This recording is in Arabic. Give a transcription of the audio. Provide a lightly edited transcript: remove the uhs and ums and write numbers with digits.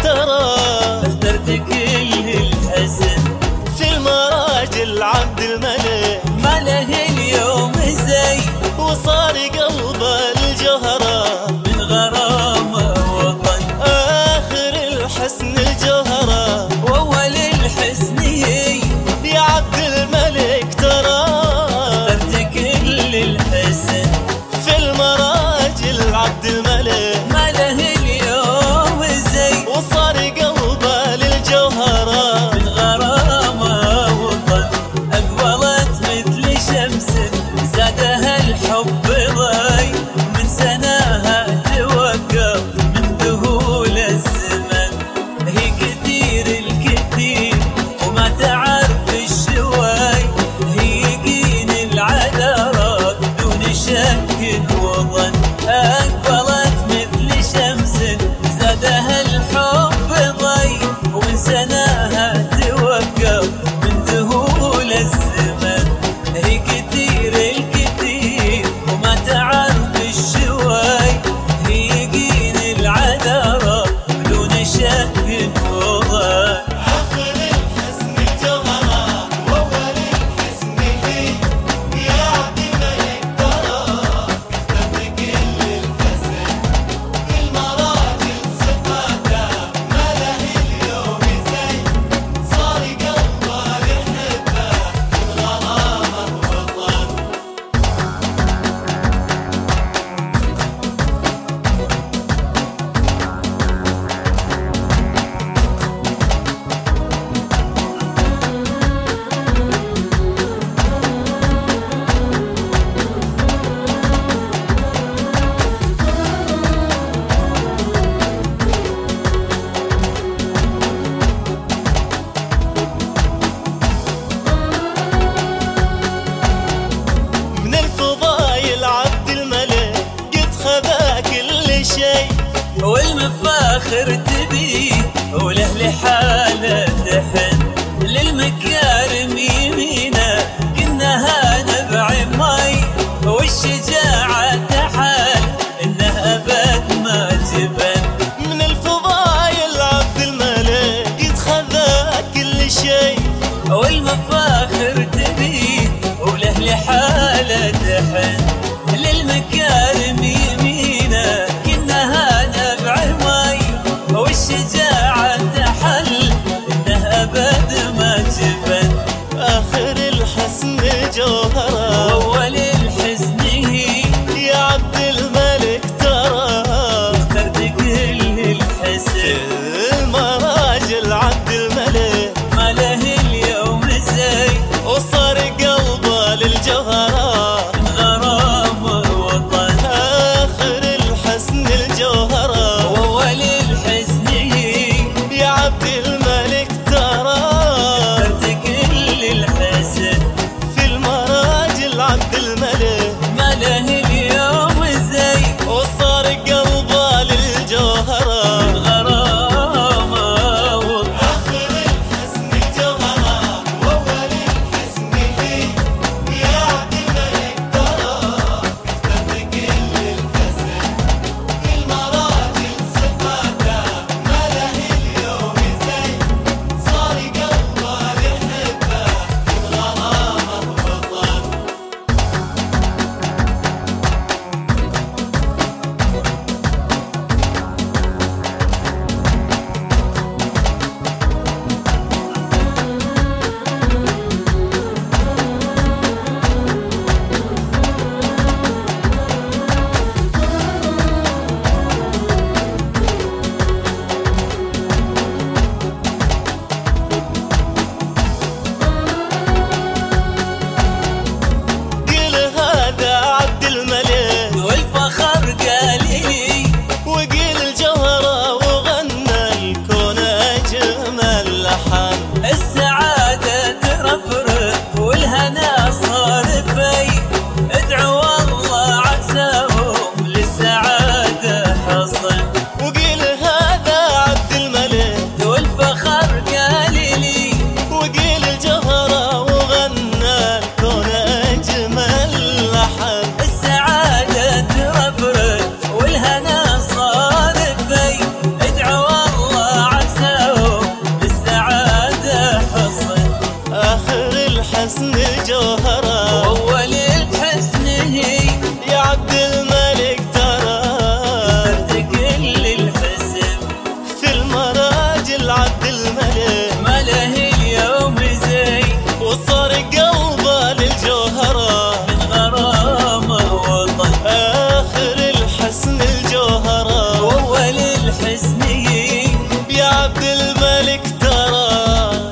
ترى اخترت كل الحسن في المراجل عبد الملك ما له اليوم زي وصار قلبه الجوهرة من غرامه وطن آخر الحسن الجوهرة وأول الحسن هي يا عبد الملك ترى اخترت كل الحسن في المراجل عبد الملك ما له اليوم زي وصار قلبه للجوهرة من غرامه وطن أقبلت مثل شمس زادها الحب ضي من سناها توقف من ذهول الزمن هي كثير الكثير وما تعرف الشوي هي يقين العذرة بدون شك وظن أقبلت مثل شمس زادها الحب ضي ومن سناها توقف من ذهول الزمن هي كثير الكثير وما تعرف الشوي هي يقين العذرة بدون شك وظن آخر الحسن الجوهرة وأول الحسن هي يا عبد الملك ترى اخترت كل الحسن في المراجل صفاته ما له اليوم زي صار قلبه لحبه الغرامة وطن من الفضايل عبد الملك قد خذا كل شيء والمفاخر تبيه وله لحاله تحن للمكارم يمينه كنها نبع مي والشجاعة تحال انه ابد ما جبن من الفضايل عبد الملك قد خذا كل شيء والمفاخر تبيه وله لحاله تحن للمكارم يمينه كنها نبع مي والشجاعة تحل انه ابد ما جبن آخر الحسن جوهرة وأول الحزن هي يا عبد الملك ترى اخترت كل الحسن المراجل عبد الملك ما له اليوم زي وصار قلبه للجوهرة من غرامه وطن آخر الحسن الجوهرة وأول الحزن هي يا الملك ترى